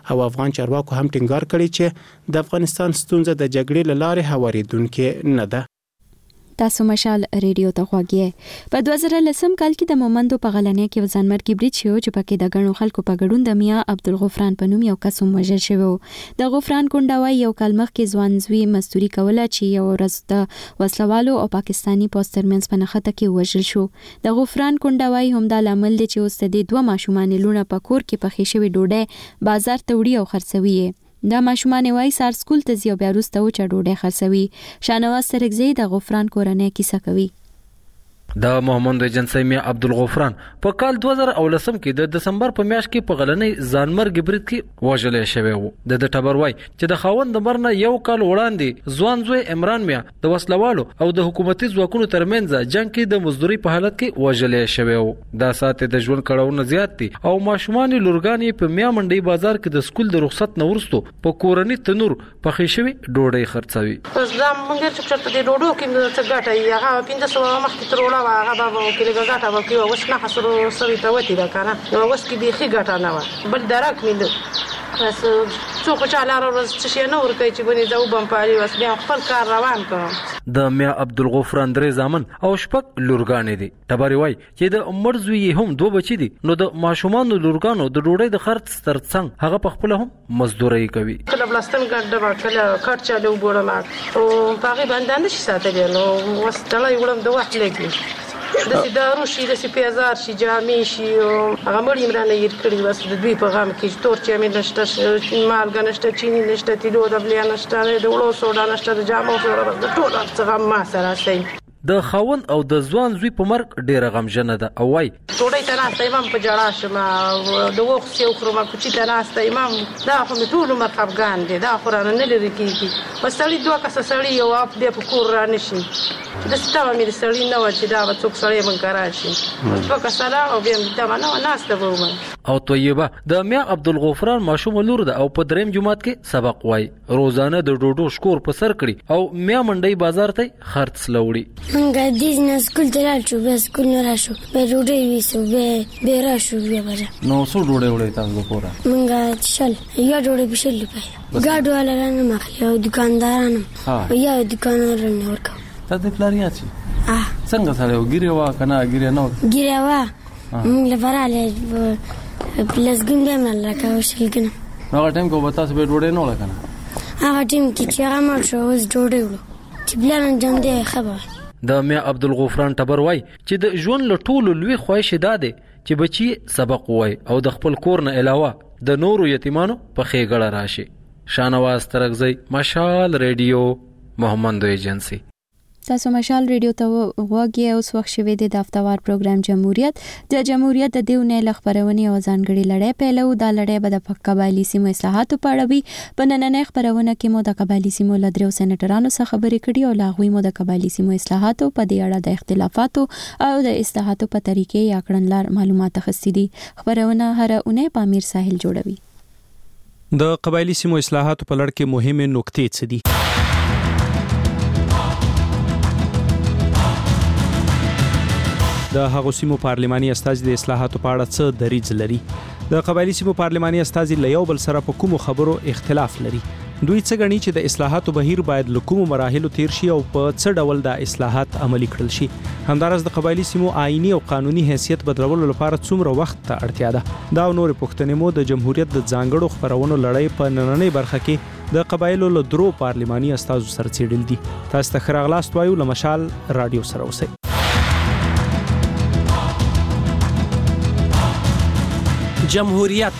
او افغان چارواکو هم ټینګار کړی چې د افغانستان ستونزه د جګړې له لارې هوارېدونکې نه ده. تاسو مشال ریډیو ته غوږی. په 2010 کال کې د مومندو په غلنۍ کې ځانمرګي برید شو چې پکې د غنو خلکو په ګډون د میا عبدالغفران په نوم یو کس وژل شوی. د غفران کونډه یو کال مخکې ځوانزوی مزدوري کوله چې یو ورځ د وسلوالو او پاکستانی پوسټرمنز په نخته کې وژل شو. د غفران کونډه هم د لامل دي چې اوس د 2 ماشومان لونه په کور کې پخې شوی ډوډۍ بازار ته وړي او خرڅوي. دا ماشومان وای سار سکول ته ځي او بیا وروسته وچه ډوډۍ خرڅوي. شانواز سرکزی د غفران کورنۍ کیسه کوي. د محمد ایجنسی میا عبدالغفران په کال 2019 کې د دسمبر په میاشت کې په غلنۍ ځانمرګ برید کې وژل شوی و. د ټبر وای چې د خاوند مرنه یو کال وړاندې ځوان زوی عمران میا د وسلوالو او د حکومتي ځواکونو ترمنځ جنگ کې د مزدوري په حالت کې وژل شوی و. دا ساته د ژوند کړهونه زیات دي او ماشومان لورګانی په میا منډي بازار کې د سکول د رخصت نورستو په کورنۍ تنور پخې شوی ډوډۍ خرڅوي. زم موږ چې په ډوډو کې څه ګټه هغه 500 مخکې تروړه هغه بابا کې ګټه وکي او وښنه خسرو سوي ته وتی دا کنه نو وس کې بيخي ګټه نه و بل درک مې بس څو خو چاله روز چې نه ورکې چې بني زو بم پالي وس بیا خپل کار روان کړم. د میا عبدالغفران درې زامن او شپږ لورګانې دي. ټبر وای چې د مرزوی هم 2 بچي دي نو د ماشومان لورګانو د ډوډۍ د خرڅ ترڅنګ هغه په خپل هم مزدوري کوي. کله بلستان ګډه باټله کټ چالو بوړم او پاغي باندې شي ساتل نو وستله یولم د وخت لګي د سیدارو شي د سپیزار شي جامې شي هغه مړ عمران یې کړی بس د دوی په غام کې تور چې مې نشته مالګه نشته چینی نشته تیلو د بلیا نشته د وړو سوډا نشته د جامو سره د ټول څه ما سره شي. د خاوند او د ځوان زوی په مرګ ډیره غمجنه ده او وای ټوډۍ ته ناسته امام په جړا شمه د وخت یو خرمه کوچی ته ناسته امام دا خو ټول عمر افغان دي دا قران نه لري کیږي وسړي دوه کس سړي یو اپ د کور را نشي د ستاوه مې سړي نه و چې دا څوک سړي من کراشي دوه کس سره او بیا دا نه ناسته ومه. او طیبه د میا عبدالغفران ماشوم لور ده او په دریم جمعات کې سبق وای روزانه د ډوډو شکور په سر کړي او میا منډي بازار ته خرڅ لوړي. منګه دیزنه سکول ته راشو به سکول نه راشو به ډوډۍ ویسو به راشو بیا بره نو څو ډوډۍ وړي تاسو پورا منګه شل یا ډوډۍ بشل په ګاډو والا نه مخلي او دکاندارانو یا دکاندارانو ورکو تاسو پلانیا چی څنګه سره وګیره وا کنه ګیره نو ګیره وا موږ لپاره پلس ګنده مل راکاو شلګن هغه ټیم کو وتا سبه ډوډۍ نه لکنه هغه ټیم کې چې هغه مال شو اوس ډوډۍ وړو چې بلان جام دی خبر. د میا عبدالغفران ټبر وای چې د ژوند له ټولو لوی خواهش ده چې بچي سبق وای او د خپل کور نه علاوه د نورو یتیمانو په خېګړه راشي. شانواز ترغزی مشال ریډیو محمد ایجنسی. تاسو مشال ریډیو ته غوږی اوس وخت شوی د هفتوار پروګرام جمهوریت د جمهوریت د دیونه لخبرونی او ځانګړي لړۍ پیلو د لړۍ به د قبایلی سیمو اصلاحاتو په اړه وي. په نننۍ خبرونه کې مو د قبایلی سیمو له درو سېنیټرانو څخه خبرې کړي او لاغوي مو د قبایلی سیمو اصلاحاتو په دې اړه د اختلافاتو او د اصلاحاتو په طریقې یا کړنلار معلومات اخیستي دي. خبرونه هر اونۍ په امیر ساحل جوړوي. د قبایلی سیمو اصلاحاتو په لړ کې مهمه نکتې څه دي؟ د هغو سیمو پارلماني استازي د اصلاحاتو په اړه څه دریځ لري؟ د قبایلی سیمو پارلماني استازي له یو بل سره په کومو خبرو اختلاف لري؟ دوی څه غني چې د اصلاحاتو بهیر باید له کومو مراحلو تیر شي او په څه ډول د اصلاحات عملي کړل شي؟ همدارس د قبایلی سیمو آئینی او قانوني حیثیت بدلولو لپاره څومره وخت ته اړتیا ده؟ دا نور پوښتنې مو د جمهوریت د ځانګړو خبرونو لړۍ په نننۍ برخه کې د قبایلو له درو پارلماني استازو سره څېړل دي. تاسو ته خراغلاست وایو له مشال رادیو سره اوسئ. جمهوریت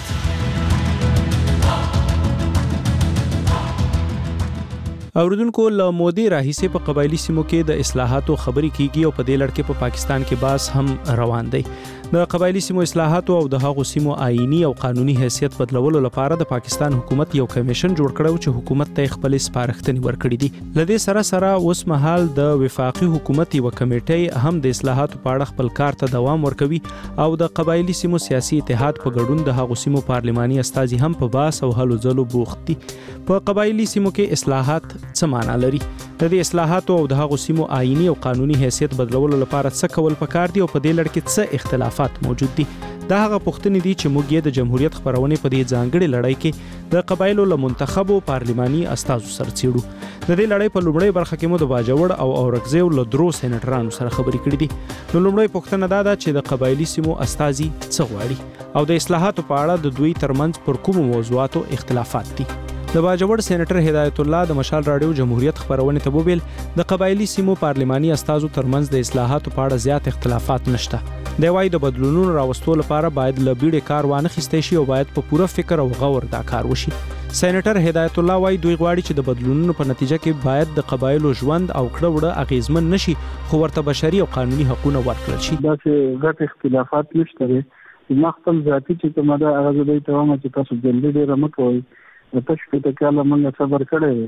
اوردونکو له مودې راهیسې په قبایلی سیمو کې د اصلاحاتو خبرې کیږي او په دې لړ کې په پاکستان کې باس هم روان دی. د قبایلی سیمو اصلاحاتو او د هغو سیمو آئینی او قانوني حیثیت بدلولو لپاره د پاکستان حکومت یو کمیشن جوړ کړو چې حکومت ته خپل سپارښتنې ورکړې دي. لدې سره اوس مهال د وفاقي حکومت یو کمیټه هم د اصلاحاتو په اړه خپل کار ته دوام ورکوي او د قبایلی سیمو سیاسي اتحاد په ګډون د هغو سیمو پارلماني استازي هم په باس او هلو ځلو بوخت دي. په قبایلی سیمو کې اصلاحات څه معنا لري؟ د دې اصلاحاتو او د هغو سیمو آئینی او قانوني حیثیت بدلولو لپاره څه کول پکار دي او په دې لړ کې څه اختلافات موجود دي؟ دا هغه پوښتنې دي چې موږ یې د جمهوریت خبرونه په دې ځانګړي لړۍ کې د قبایلو له منتخبو پارلماني استازو سره څېړو. د دې لړۍ په لومړۍ برخه کې مو د باجوړ او اورکزیو له درو سېنیټرانو سره خبرې کړې دي. نو لومړی پوښتنه دا ده چې د قبایلي سیمو استازي څه غواړي او د اصلاحاتو په اړه د دوی ترمنځ پر کومو موضوعاتو اختلافات دي. د باجوړ سېنیټر هدایت الله د مشال رادیو جمهوریت خبرونه ته وویل د قبایلي سیمو پارلماني استازو ترمنځ د اصلاحاتو په اړه زیات اختلافات نشته. د وايي د بدلونونو راوستلو لپاره باید له بیړې کار وانه خیستې شي او باید په پوره فکر او غور دا کار وشي. سېنیټر هدایت الله وايي دوی غواړي چې د بدلونونو په نتیجه کې باید د قبایلو ژوند او کړه وړه اغیزمن نشي خو ورته بشري او قانوني حقوقونه ورکړل شي. دا چې غټ اختلافات نشته ما خپل ذاتي چې کومه دا هغه د دوی ته وایم چې تاسو جلدی ډېر مکوئ تاسو په تکاله موږ صبر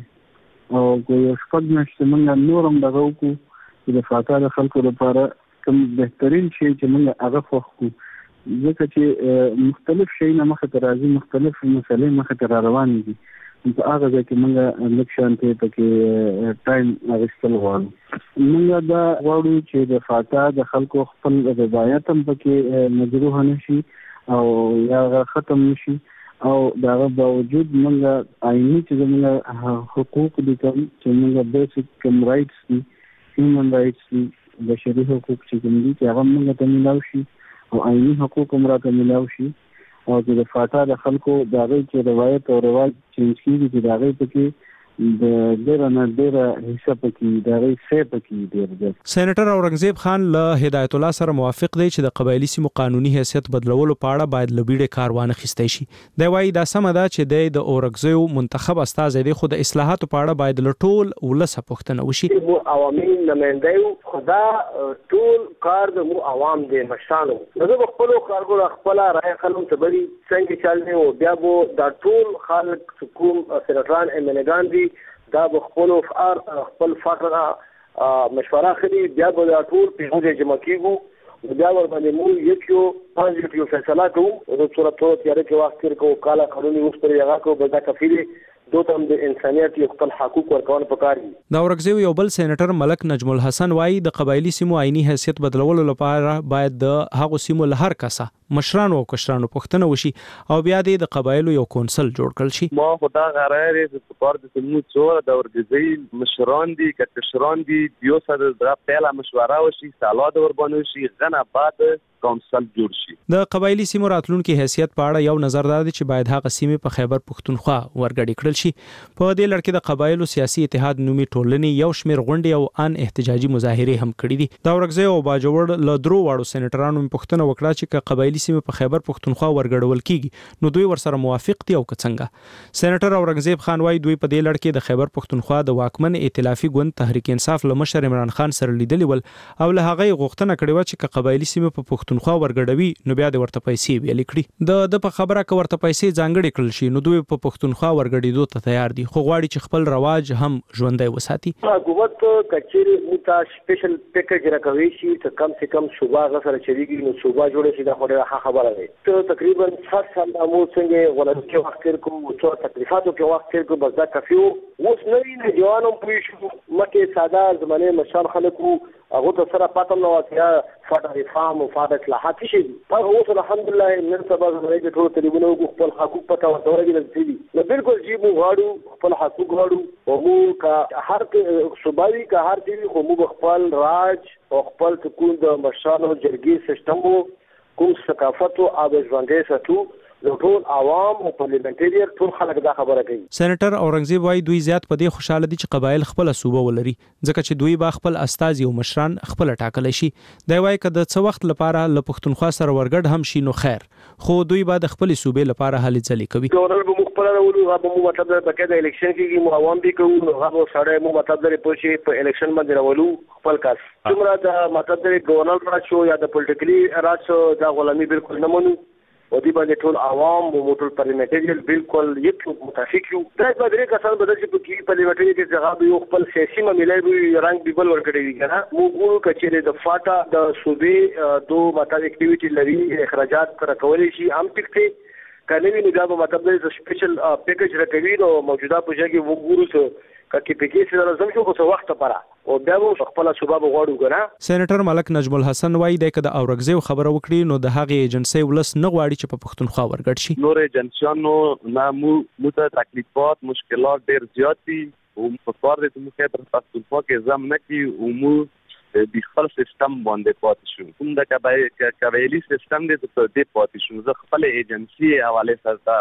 کړی او یو شپږ میاشتې موږ نورم دغه وکړو چې د فاتحه خلکو لپاره کوم بهترین شی چې موږ هغه فوښو ځکه چې مختلف شی نه مخه ته راځي مختلف مسلې مخه ته روان دي په هغه ځای کې موږ لکشان ته پکې ټایم اغوستل غواړو. موږ دا غواړو چې د فاتحه د خلکو خپل روایت هم پکې مجروح نشي او یا ختم نشي او داغه باوجود موږ آئینی چې موږ حقوق دي کوم چې موږ بیسیک کم رائټس دي هیومن رائټس دي بشري حقوق چې کوم دي چې هغه موږ ته ملاو شي او آئینی حقوق هم راته ملاو شي او چې د فاتحه د خلکو داغه چې روایت او رواج چینج کیږي چې داغه پکې د ډېر نه ډېر حصہ پکې داغه څه پکې ډېر دی. سېنیټر اورنګزیب خان له هدایت الله سره موافق دی چې د قبایلي سیمو قانوني حیثیت بدلولو په اړه باید لبیړې کار وانه خیستې شي. دی وايي دا سمه ده چې د اورنګزیو منتخب استازی دی خو د اصلاحاتو په اړه باید له ټول ولسه پوښتنه وشي. مو عوامي نمائندایو خدا ټول کار د مو عوام دی مشانو نو خپل کارګو خپل راي خلک ته بری څنګه چالنه او بیا وو دا ټول خلک حکوم سېنیټران امنګان دي دا خپل خپل فقره مشوره خري بیا به ټول په جمع کیږو بیا ور باندې مو یو فیصله کوو د صورت تیار کې وخت تیر کو کاله قانوني اوس پر یغه کو بدا کفیل دوتم د انسانيت یو خپل حقوق ورکون پکار دي. دا اورګزیو یو بل سېنیټر ملک نجم الحسن وايي د قبایلی سیمو آئینی حیثیت بدلولو لپاره باید د هغو سیمو له هر کسه مشرانو او کشرانو پوښتنه وشي او بیا د قبایلو یو کونسل جوړ کړل شي. ما خدا غراره د سپورت د سیمو څو د اورګزی مشران دي کشران دي یو سره د پهلا مشوره وشي سالاد وربانو شي غنه بعد کونسل جوړ شي. د قبایلی سیمو راتلونکو حیثیت په اړه یو نظر دا دی چې باید هغه سیمې په خیبر پښتونخوا ورګډې کړل شي. په دې لړ کې د قبایلو سیاسي اتحاد نومي ټولنې یو شمېر غونډې او ان احتجاجي مظاهرې هم کړې دي. دا اورګزی او باجوړ له درو واړو سېنیټرانو پوښتنه وکړه چې قبایلی سیمې په خیبر پښتونخوا ورګډول کیږي نو دوی ورسره موافق دي او څنګه. سېنیټر اورنګزیب خان وايي دوی په دې لړ کې د خیبر پښتونخوا د واکمن ائتلافي ګوند تحریک انصاف له مشر عمران خان سره لیدلي ول او له هغه غوښتنه کړې و چې قبایلی سیمې په پښتونخوا ورګډوي نو بیا د ورته پیسې ویل کړي. د په خبره ک ورته پیسې ځانګړي کړل شي نو دوی په پښتونخوا ورګډېدو ته تیار دي خو غواړي چې خپل رواج هم ژوندۍ وساتي. حکومت کچېری موتا سپیشل پیکیج راکوي شي ته کم سے کم صوبا غسر چریږي نو صوبا جوړه شي دا خبره ده. ته تقریبا 60 سال مو څنګه ولادت کې وخت تیر کوم او تکلیفاتو کې وخت تیر کوم بس دا کافي اوس نوې نه جوانم پوي شو مکه ساده زمانه مشال خلکو هغه ته سره پاتم نو واتیا فاده ریفام او فاده اصلاحات شي هغه اوس الحمدلله نن سبا زموږ د ټول تلیفونو خپل حقوق پتا ورته دي نو بالکل جی مو غواړو خپل حقوق غواړو او مو کا هر صوبایي کا هر دی خو مو خپل راج او خپل تکون د مشال او جرګي سیستم کوم ثقافت او آب ژوندۍ ساتو ټول عوام او پارلیمنټریان ټول خلک دا خبره کوي. سېنیټر اورنګزیب وايي دوی زیات په دې خوشاله دي چې قبایل خپل صوبه ولري ځکه چې دوی با خپل استازي او مشران خپل ټاکل شي. دا وايي کله څه وخت لپاره له پښتونخوا سره ورګډ هم شي نو خیر خو دوی با د خپل صوبې لپاره هلي ځلې کوي. ګورنر به مخبر راولو هغه مو مطلب د بقاعده الیکشن کې مو عوام به کوو نو هغه سره مو مطلب درې پوښي په الیکشن باندې راولو خپل کاس څومره د مطلب درې ګورنر راځو یا د پولیټیکلی راځو دا غلامي بالکل نه مونږ او دی باندې ټول عوام او ټول پارلیمنټریان بالکل یک متفق یو. دا به درې کسان بدل شي په کې پارلیمنټری کې ځای یو خپل سیاسي معاملې به رنګ بیبل ورکړي کنه مو ګورو کچېره د فاټا د صوبې دو مطلب اکټیویټي لري اخراجات پر کولې شي هم ټیکته کله وی نه دا مطلب د سپیشل پیکیج راکوي نو موجوده پروژه کې وګورو کې پکې چې لازم شو په وخت لپاره او بیا مو خپل صوبه غواړو کنه. سېنیټر ملک نجم الحسن وایي د کده اورګزیو خبره وکړي نو د هغه ایجنسی ولس نه غواړي چې په پښتونخوا ورګډ شي. نور ایجنسیانو نه مو ته تکلیفات مشکلات ډیر زیات دي او په کار دې مو خبر پښتونخوا کې زم نه کی او مو د خپل سیستم باندې پاتې شو. کوم د قبایلی سیستم دې ته دې پاتې شو. زه خپل ایجنسی حواله سره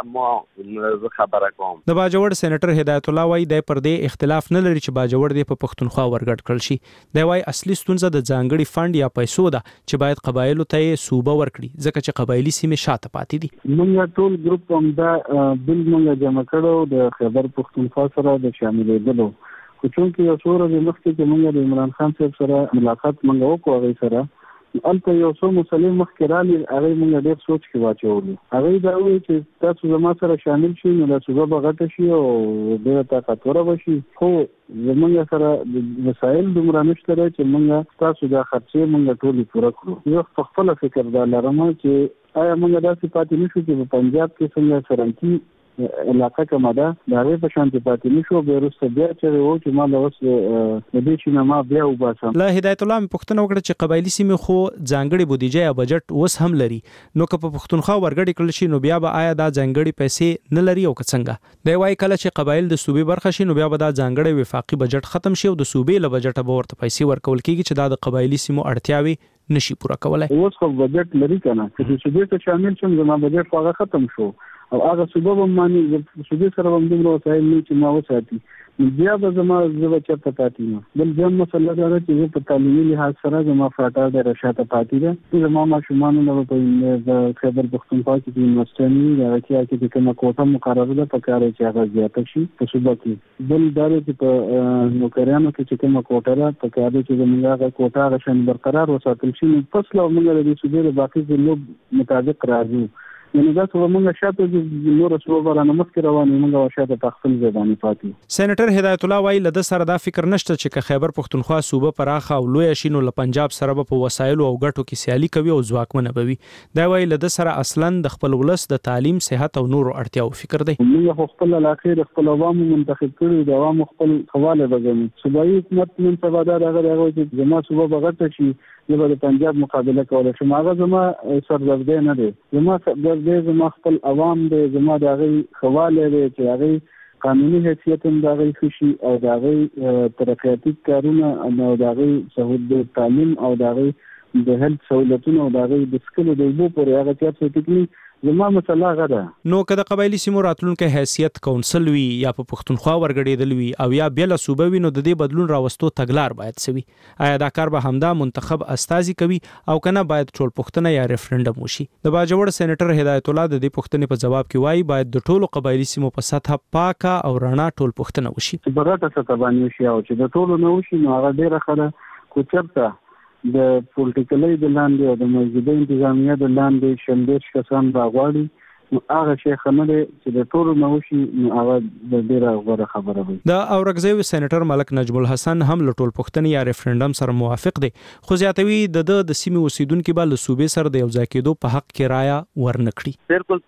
ما خبره کوم. د باجوړ سېنیټر هدایت الله وایي د پر دې اختلاف نه لري چې باجوړ دې په پښتونخوا ورګډ کړل شي. د وایي اصلي ستونزه د ځانګړي فند یا پیسو ده چې باید قبایلو ته صوبه ورکړي ځکه چې قبایلی سیمې شاته پاتې دي. موږ ټول ګروپ هم دا بل موږ جمع کړو د خیبر پښتونخوا سره د شاملېدلو. خو چونکې یو څو ورځې مخکې چې موږ د عمران خان صاحب سره ملاقات موږ وکړو هغې سره هلته یو څو مسلې مخکې رالي هغې موږ ډېر سوچ کې واچولو. هغې دا وویل چې تاسو زما سره شامل شي نو دا صوبه به غټه شي او ډېره طاقتوره به شي خو زموږ سره وسایل دومره نشته دی چې موږ تاسو دا خرچې موږ ټولې پوره کړو. زه په خپله فکر دا لرم چې آیا موږ داسې پاتې نه شو چې په پنجاب کې څنګه سرنکي علاقه کومه ده د هغې په شان پاتې نه شو بیا وروسته بیا چې و چې ما له اوس د دې چې نه ما بیا وباسم. له هدایت الله مې پوښتنه وکړه چې قبایلي سیمې خو ځانګړې بودیجه یا بجټ اوس هم لري نو که په پښتونخوا ورګډې کړل شي نو بیا به آیا دا ځانګړې پیسې نه لري او که څنګه؟ دی وایي کله چې قبایل د صوبې برخه شي نو بیا به دا ځانګړی وفاقي بجټ ختم شي او د صوبې له بجټه به ورته پیسې ورکول کېږي چې دا د قبایلي سیمو اړتیاوې نشي پوره کولای. اوس خو بجټ لري که نه چې صوبې ته شامل شم زما بجټ خو هغه ختم شو او هغه صوبه به ماني صوبې سره به دومره وسایل نه چې ما وساتي بیا به زما زه به چېرته پاتې یم. بل دویم مسله دا ده چې زه په تعلیمي لحاظ سره زما فراټه ډېره شاته پاتې ده. زما ماشومانو نه به په خیبر پښتونخوا کې چې یونیورسټۍ نه وي د هغه کې چې کومه کوټه مقرره ده پکار دی چې هغه زیاته شي په صوبه کې. بل دا دی چې په نوکریانو کې چې کومه کوټه ده پکار دی چې زموږ هغه کوټه هغه شان برقرار وساتل شي نو فصل او موږ د دې صوبې د باقي ضلعو مطابق راځو. یعنی دا څه موږ شاته نور صوبه رانه مخکې روانې موږ شاته په خپل ځای باندې پاتې. سېنیټر هدایت الله وایي له ده سره دا فکر نشته چې که خیبر پښتونخوا صوبه پراخه او لویه شي نو له پنجاب سره به په وسایلو او ګټو کې سیالي کوي او ځواکمنه به وي. دا وایي له ده سره اصلا د خپل ولس د تعلیم صحت او نورو اړتیاو فکر دی. موږ خو خپل علاقې د خپل عوامو منتخب کړي د عوامو خپل حواله به ګڼو. صوبایي حکومت نن سبا دا هغه چې زما صوبه به غټه شي زه به د پنجاب مقابله کولی شم هغه زما سردردی نه دی. زما سردردی زما خپل عوام دی زما د هغې خواله دی چې هغې قانوني حیثیت هم د هغې ښه شي او د هغې ترقیاتي کارونه او د هغې د تعلیم او د هغې د هلت سهولتونه او د هغې د څښلو د اوبو پورې هغه چا څه ټیکني زما مسله هغه ده. نو که د قبایلي سیمو راتلونکی حیثیت کونسل وي یا په پښتونخوا ورګډېدل وي او یا بېله صوبه وي نو د دې بدلون راوستو تګلار باید څه وي؟ آیا دا کار به همدا منتخب استازي کوي او که نه باید ټولپوښتنه یا ریفرنډم وشي؟ د باجوړ سېنیټر هدایت الله د دې پوښتنې په جواب کې وایي باید د ټولو قبایلي سیمو په سطحه پاکه او رڼا ټولپوښتنه وشي. چې په غټه سطحه باندې وشي او چې د ټولو نه وشي نو هغه ډېره ښه ده. خو چېرته د پولیټیکلۍ د لاندې او د مسجدي انتظامیه د لاندې شل کسان راغواړي نو هغه شی ښه نه دی چې د ټولو نه وشي نو هغه ډېره غوره خبره وي. د اورګزیو سېنیټر ملک نجم الحسن هم له ټولپوښتنې یا ریفرنډم سره موافق دی خو زیاتوي د سیمې اوسیدونکي به له صوبې سره د یو ځای کېدو په حق کې رایه ورنه کړي. بالکل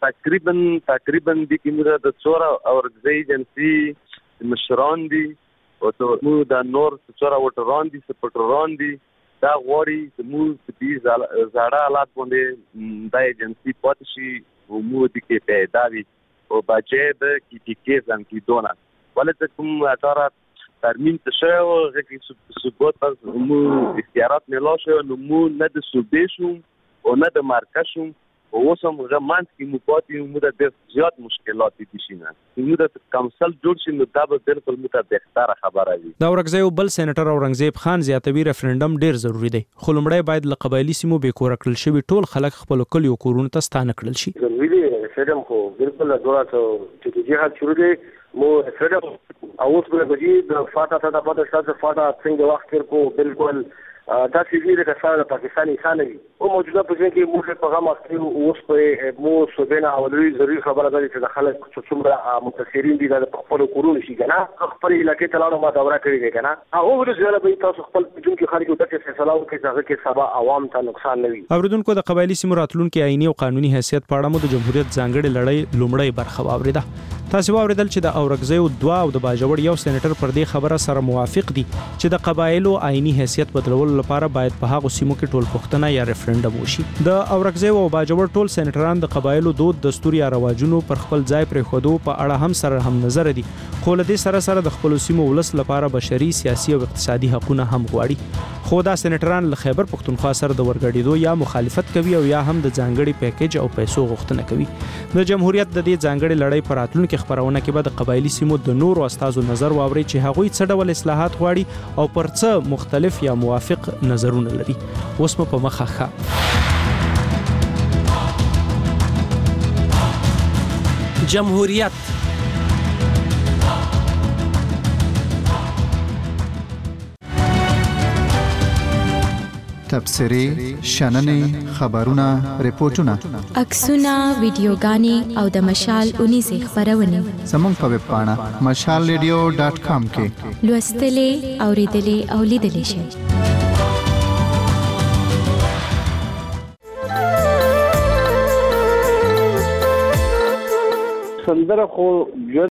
تقریبا د کومه د څوره اورګزی ایجنسی مشران دي او نو د نور څوره وټران دي سپورټران دي دا غواړي چې موږ د زاړه حالات باندې د ایجنسی پاتې شي او موږ د کې پیدا وي او بچې د کې ځان کې دونه ولې کوم اټاره ترمیم ته شو چې ثبوت پر موږ اختیارات نه لاشه نو موږ نه د صوبې شو او نه د مرکز شو او اوس هم غمانت کې مو پاتې موږ د ډېر زیات مشکلات دي شي نه موږ د کونسل جوړ شي نو دا به بالکل موږ ته بهتره خبره وي. دا اورګزیو بل سېنیټر اورنګزیب خان زیاتوي ریفرنډم ډېر ضروری دی خو لومړی باید له قبایلي سیمو بې کوره کړل شوي ټول خلک خپلو کلیو کورونو ته ستانه کړل شي. ضروري دی ریفرنډم خو بالکل دغه چې جهاد شروع دی مو ریفرنډم او اوس به د فاټا ته د پاتې فاټا څنګه وخت تیر کو بالکل دا چې د کسانو د پاکستاني انسان وي او موجوده پوزیشن کې موږ په هغه وخت اوس په مو صوبینه اولوي ضروري خبره ده چې د خلک څومره متاثرین دي د خپل کورونو شي کنه خپل علاقې ته لاړو ما دوره کړی دی کنه هغه ورزله به تاسو خپل جون کې خلک د فیصله وکړي چې هغه کې سبا عوام ته نقصان نه وي. اوریدونکو د قبایلي سیمو راتلونکي آئینی او قانوني حیثیت په اړه مو د جمهوریت ځانګړي لړۍ لومړی برخه واوریده. تاسو واوریدل چې د اورګزیو 2 او د باجوړ یو سېنیټر پر دې خبره سره موافق دي چې د قبایلو آئینی حیثیت بدلولو لپاره باید په هغه سیمو کې ټول پښتنه یا ریفرندم وشي. د اورګزیو او باجوړ ټول سېنیټران د قبایلو دود، دستور یا رواجونو پر خپل ځای پرې خودو په اړه هم سره هم نظر دي، خو له دې سره د خپل سیمو ولس لپاره بشري، سیاسي او اقتصادي حقوقونه هم غواړي. خو دا سېنیټران له خیبر پښتونخوا سره د ورګړېدو یا مخالفت کوي او یا هم د ځانګړي پیکیج او پیسو غوښتنه کوي. د جمهوریت د دې ځانګړي لړۍ پر راتلونکو خبرونه کې به د قبایلی سیمو د نورو استازو نظر واوري چې هغوی څه ډول اصلاحات غواړي او پر څه مختلف یا موافق نظرونه لري. اوس په مخه جمهوریت تبصرې، شننې، خبرونه، ریپورتونه، عکسونه، ویډیوګانې او د مشال 19 خبرونه زموږ په ویب پاڼه mashalradio.com کې لوستلې، اوریدلې او لیدلې شئ. سندره خو